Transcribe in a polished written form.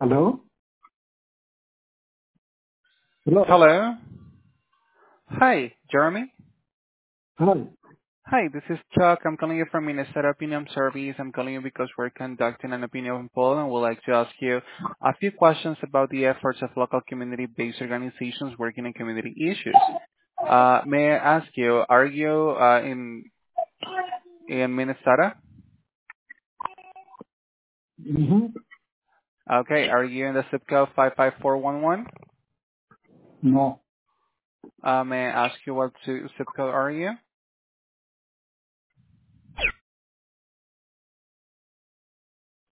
Hello? Hello. Hello. Hi, Jeremy. Hi. Hi, this is Chuck. I'm calling you from Minnesota Opinion Service. I'm calling you because we're conducting an opinion poll and would like to ask you a few questions about the efforts of local community-based organizations working in community issues. May I ask you, are you in Minnesota? Mm-hmm. Okay, are you in the zip code 55411? No. May I ask you what zip code are you?